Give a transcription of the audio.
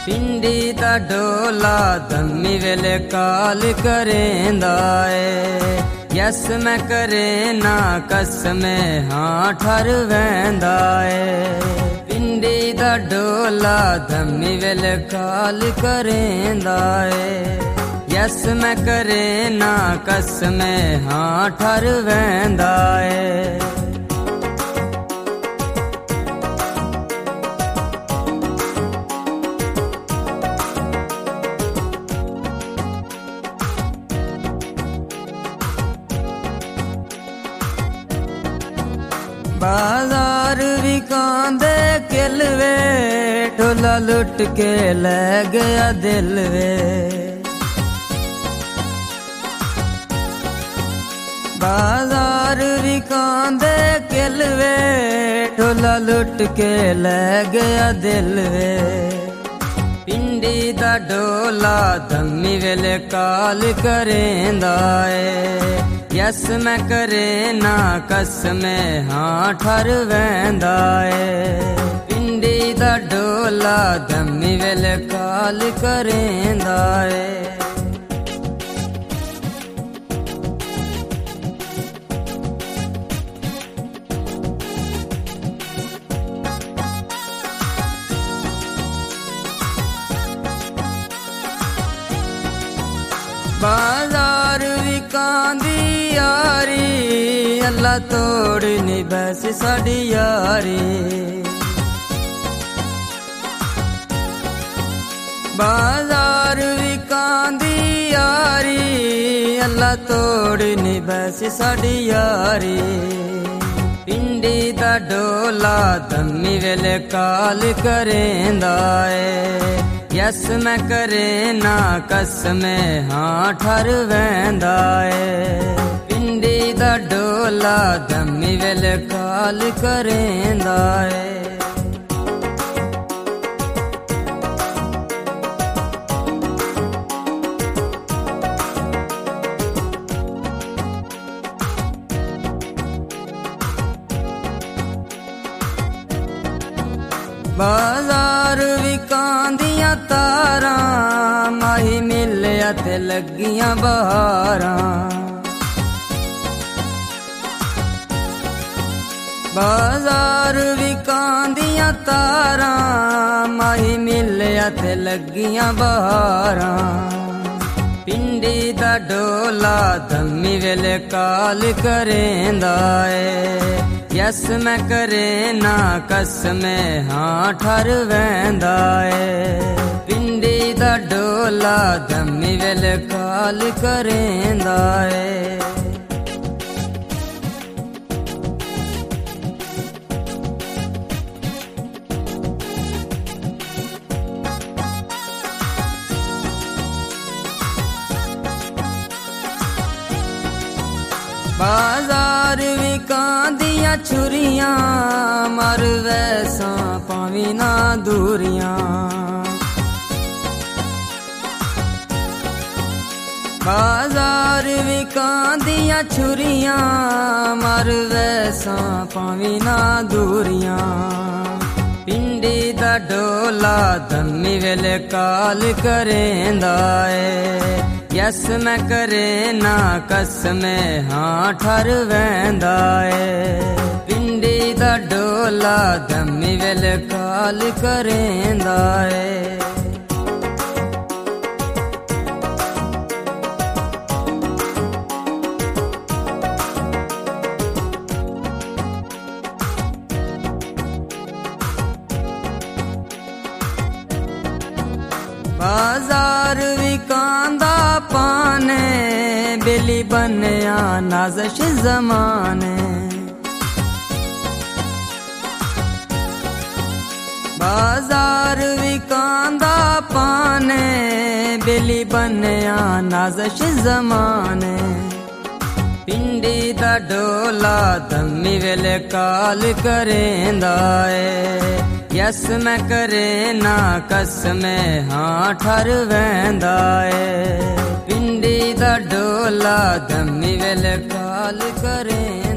पिंडी दा डोला धम्मी वेले काल करेंदा है। यस मैं करे ना कस में हाँ ठर वेंदा है। पिंडी दा डोला धम्मी वेले काल करेंदा है। यस मैं करे ना कस में हाँ ठर वेंदा है। बाजार विकांदे किलवे ढोला लुट के ले गया दिल वे। बाजार विकांदे किलवे ढोला लुट के ले गया दिल वे। पिंडी दा डोला धम्मी वेले काल करेंदा है। यस मैं करे ना कस में हाँ ठर वेंदा है। पिंडी दा डोला धम्मी वेले काल करेंदा है। बाजार विकांदी यारी अल्लाह तोड़ नी बस साड़ी यारी। बाजार विकांदी यारी अल्लाह तोड़ नी बस साड़ी यारी। पिंडी दा डोला धम्मी वेले काल करेंदा है। यस मैं करे ना कस में हाँ ठर वेंदा है। पिंडी दा डोला धम्मी वेले काल करेंदा है। बाजार विकांदियां तारा माही मिलिया ते लगियां बहारां। बाजार विकांदियां तारा माही मिलिया ते लगियां बहारां। पिंडी दा डोला धम्मी वेले काल करेंदा है। यस मैं करे ना कस में हाँ ठर वेंदा है। पिंडी दा डोला धम्मी वेले काल करेंदा है। बाजार विकांदियां छुरियां मर वैसा पावी ना दूरियां। बाजार विकांदियां छुरियां मर वैसा पावी ना दूरियां। पिंडी दा डोला धम्मी वेले काल करेंदा है। यस मैं करे ना कस में हाँ ठर वेंदा है। पिंडी दा डोला धम्मी वेले काल करेंदा है। बाजार विकांदा पाने बेली बनया नाज़श ज़माने। बाजार विकांदा पाने बेली बनया नाज़श ज़माने। पिंडी दा डोला धम्मी वेले काल करेंदा है। यस मैं करे ना कस में हाँ ठर वेंदा है। पिंडी दा डोला धम्मी वेले काल करें